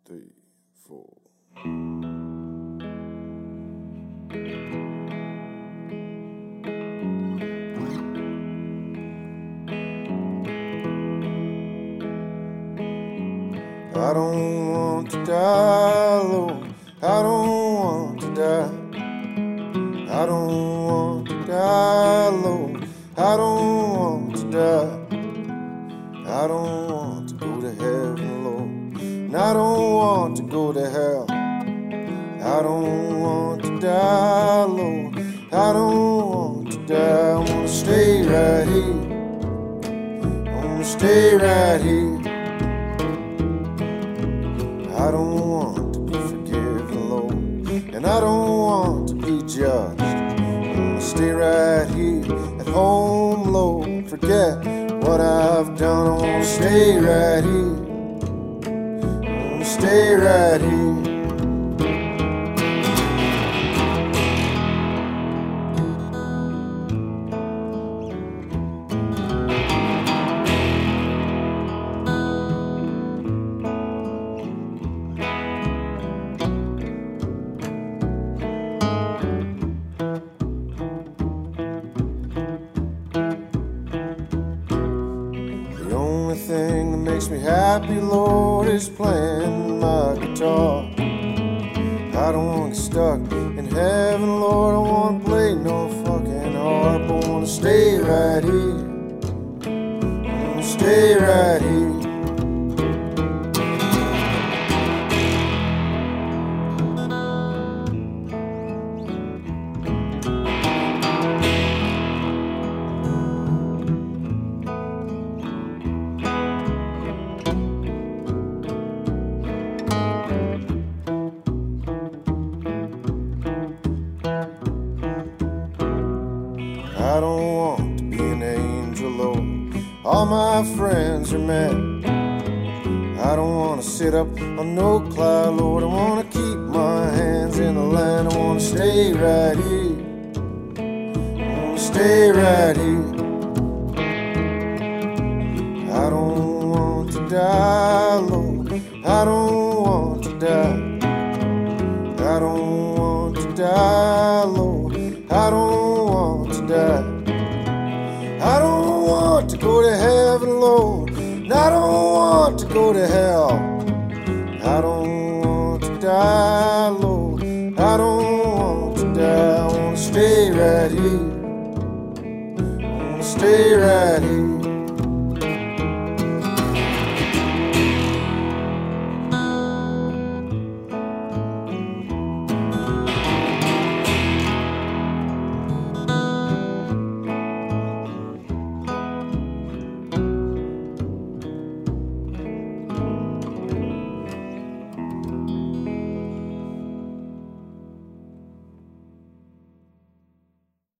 3, 4. I don't want to die, Lord. I don't want to die. I don't want to die, Lord. I don't want to die. I don't want to go to heaven, Lord. And I don't want to go to hell. I don't want to die, Lord. I don't want to die. I want to stay right here. I want to stay right here. I don't want to be forgiven, Lord, and I don't want to be judged. I want to stay right here at home, Lord. Forget what I've done. I want to stay right here. I want to stay right here. The only thing that makes me happy, Lord, is playing my guitar. I don't want to get stuck in heaven, Lord. I want to play no fucking harp. I want to stay right here. I want to stay right here. I don't want to be an angel, Lord. All my friends are mad. I don't want to sit up on no cloud, Lord. I want to keep my hands in the land. I want to stay right here. I want to stay right here. I don't want to die, Lord. I don't want to die. I don't want to die, Lord. I don't want to die. I don't want to go to heaven, Lord, and I don't want to go to hell. I don't want to die, Lord. I don't want to die. I want to stay right here. I want to stay right here.